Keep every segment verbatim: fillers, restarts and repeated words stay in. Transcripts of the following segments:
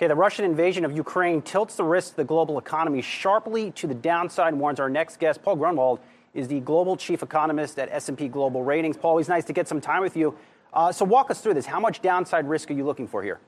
Okay, the Russian invasion of Ukraine tilts the risks of the global economy sharply to the downside, warns our next guest. Paul Grunwald is the global chief economist at S and P Global Ratings. Paul, always nice to get some time with you. Uh, so walk us through this. How much downside risk are you looking for here?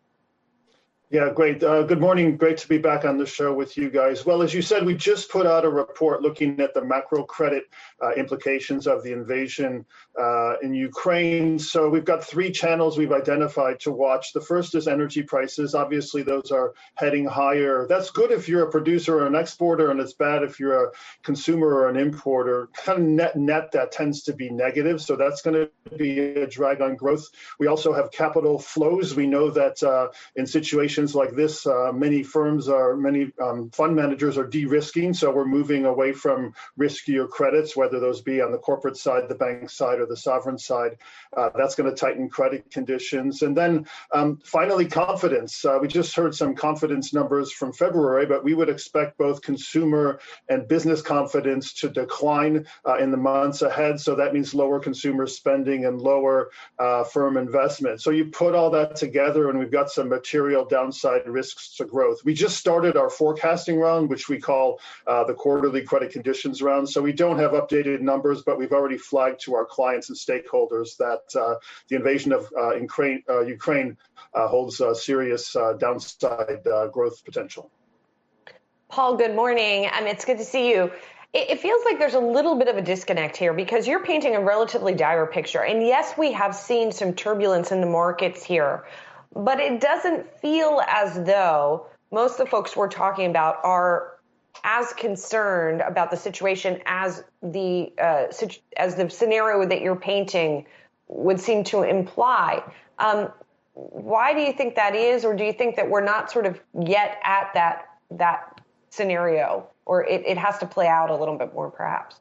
Yeah, great. Uh, good morning. Great to be back on the show with you guys. Well, as you said, we just put out a report looking at the macro credit uh, implications of the invasion uh, in Ukraine. So we've got three channels we've identified to watch. The first is energy prices. Obviously, those are heading higher. That's good if you're a producer or an exporter, and it's bad if you're a consumer or an importer. Kind of net net, that tends to be negative. So that's going to be a drag on growth. We also have capital flows. We know that uh, in situations like this, uh, many firms are, many um, fund managers are de-risking. So we're moving away from riskier credits, whether those be on the corporate side, the bank side, or the sovereign side. Uh, that's going to tighten credit conditions. And then um, finally, confidence. Uh, we just heard some confidence numbers from February, but we would expect both consumer and business confidence to decline uh, in the months ahead. So that means lower consumer spending and lower uh, firm investment. So you put all that together, and we've got some material down downside risks to growth. We just started our forecasting round, which we call uh, the quarterly credit conditions round. So we don't have updated numbers, but we've already flagged to our clients and stakeholders that uh, the invasion of uh, Ukraine, uh, Ukraine uh, holds uh, serious uh, downside uh, growth potential. Paul, good morning. Um, it's good to see you. It, it feels like there's a little bit of a disconnect here because you're painting a relatively dire picture. And yes, we have seen some turbulence in the markets here. But it doesn't feel as though most of the folks we're talking about are as concerned about the situation as the uh, as the scenario that you're painting would seem to imply. Um, why do you think that is, or do you think that we're not sort of yet at that that scenario, or it, it has to play out a little bit more, perhaps?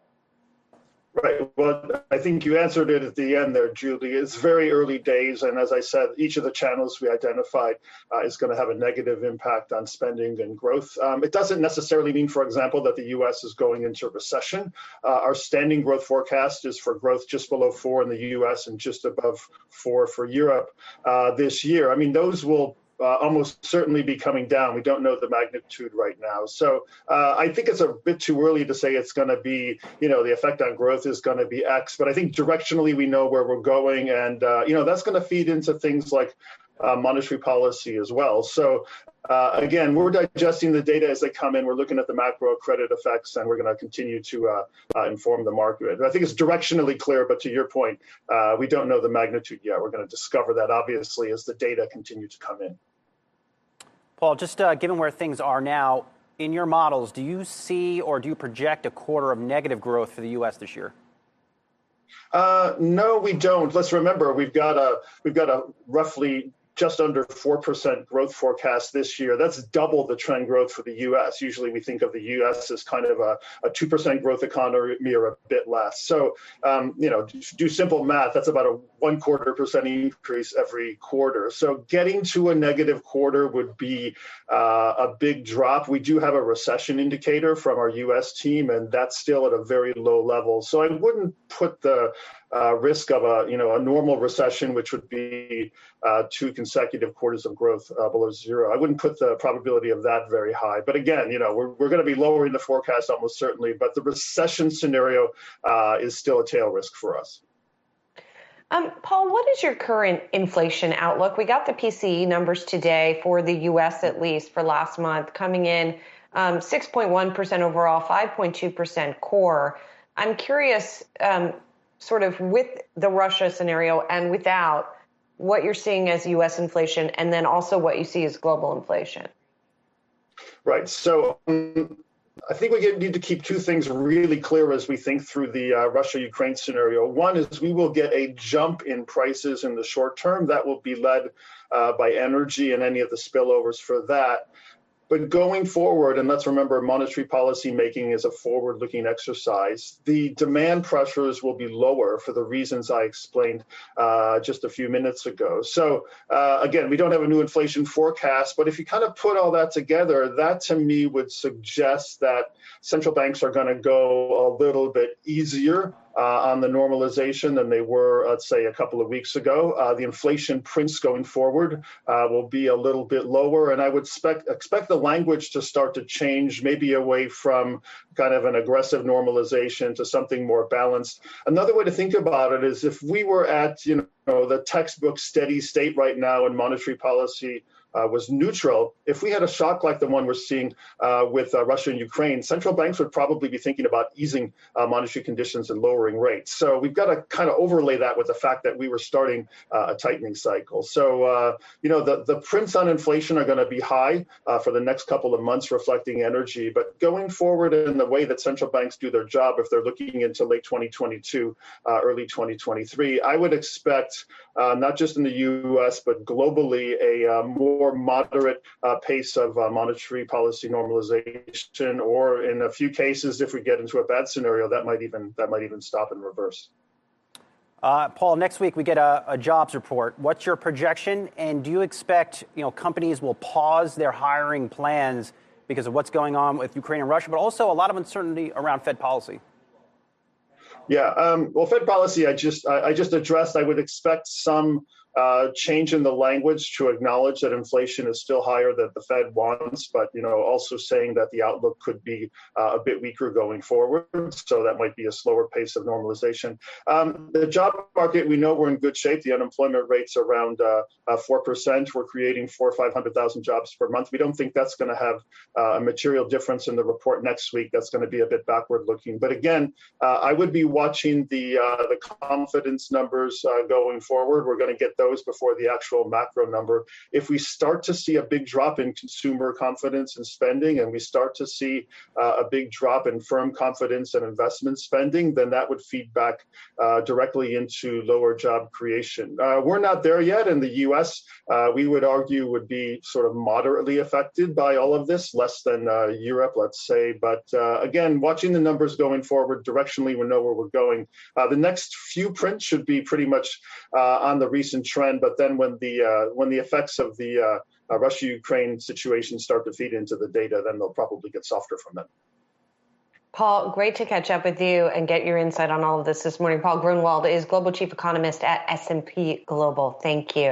Right. Well, I think you answered it at the end there, Julie. It's very early days. And as I said, each of the channels we identified uh, is going to have a negative impact on spending and growth. Um, it doesn't necessarily mean, for example, that the U S is going into recession. Uh, our standing growth forecast is for growth just below four in the U S and just above four for Europe uh, this year. I mean, those will Uh, almost certainly be coming down. We don't know the magnitude right now. So uh, I think it's a bit too early to say it's going to be, you know, the effect on growth is going to be X. But I think directionally we know where we're going. And, uh, you know, that's going to feed into things like uh, monetary policy as well. So, uh, again, we're digesting the data as they come in. We're looking at the macro credit effects, and we're going to continue to uh, uh, inform the market. I think it's directionally clear, but to your point, uh, we don't know the magnitude yet. We're going to discover that, obviously, as the data continue to come in. Paul, just uh, given where things are now, in your models, do you see or do you project a quarter of negative growth for the U S this year? Uh, no, we don't. Let's remember, we've got a we've got a roughly just under four percent growth forecast this year. That's double the trend growth for the U S. Usually we think of the U S as kind of a, a two percent growth economy or a bit less. So, um, you know, do simple math, that's about a one quarter percent increase every quarter. So getting to a negative quarter would be uh, a big drop. We do have a recession indicator from our U S team, and that's still at a very low level. So I wouldn't put the uh, risk of a, you know, a normal recession, which would be uh, two consecutive quarters of growth uh, below zero. I wouldn't put the probability of that very high. But again, you know, we're, we're going to be lowering the forecast almost certainly, but the recession scenario uh, is still a tail risk for us. Um, Paul, what is your current inflation outlook? We got the P C E numbers today for the U S, at least for last month, coming in um, six point one percent overall, five point two percent core. I'm curious, um, sort of with the Russia scenario and without, what you're seeing as U S inflation, and then also what you see as global inflation. Right. So um, I think we need to keep two things really clear as we think through the uh, Russia-Ukraine scenario. One is we will get a jump in prices in the short term. That will be led uh, by energy and any of the spillovers for that. But going forward, and let's remember, monetary policy making is a forward-looking exercise, the demand pressures will be lower for the reasons I explained uh, just a few minutes ago. So uh, again, we don't have a new inflation forecast, but if you kind of put all that together, that to me would suggest that central banks are going to go a little bit easier uh, on the normalization than they were, let's say, a couple of weeks ago. Uh, the inflation prints going forward uh, will be a little bit lower, and I would expect, expect the language to start to change, maybe away from kind of an aggressive normalization to something more balanced. Another way to think about it is if we were at, you know, the textbook steady state right now in monetary policy Uh, was neutral, if we had a shock like the one we're seeing uh, with uh, Russia and Ukraine, central banks would probably be thinking about easing uh, monetary conditions and lowering rates. So we've got to kind of overlay that with the fact that we were starting uh, a tightening cycle. So, uh, you know, the, the prints on inflation are going to be high uh, for the next couple of months, reflecting energy. But going forward in the way that central banks do their job, if they're looking into late twenty twenty-two, uh, early twenty twenty-three, I would expect uh, not just in the U S, but globally, a uh, more more moderate uh, pace of uh, monetary policy normalization, or in a few cases, if we get into a bad scenario, that might even that might even stop and reverse. Uh, Paul, next week we get a, a jobs report. What's your projection, and do you expect you know companies will pause their hiring plans because of what's going on with Ukraine and Russia, but also a lot of uncertainty around Fed policy? Yeah, um, well, Fed policy, I just I, I just addressed. I would expect some uh, change in the language to acknowledge that inflation is still higher than the Fed wants, but you know, also saying that the outlook could be uh, a bit weaker going forward. So that might be a slower pace of normalization. Um, the job market, we know we're in good shape. The unemployment rate's around uh, uh, four percent. We're creating four or five hundred thousand jobs per month. We don't think that's going to have uh, a material difference in the report next week. That's going to be a bit backward looking. But again, uh, I would be watching the uh, the confidence numbers uh, going forward. We're going to get those before the actual macro number. If we start to see a big drop in consumer confidence and spending, and we start to see uh, a big drop in firm confidence and investment spending, then that would feed back uh, directly into lower job creation. Uh, we're not there yet in the U S. Uh, we would argue would be sort of moderately affected by all of this, less than uh, Europe, let's say. But uh, again, watching the numbers going forward, directionally we know where we're going. Uh, the next few prints should be pretty much uh, on the recent trend, but then when the uh, when the effects of the uh, uh, Russia-Ukraine situation start to feed into the data, then they'll probably get softer from them. Paul, great to catch up with you and get your insight on all of this this morning. Paul Grunwald is Global Chief Economist at S and P Global. Thank you.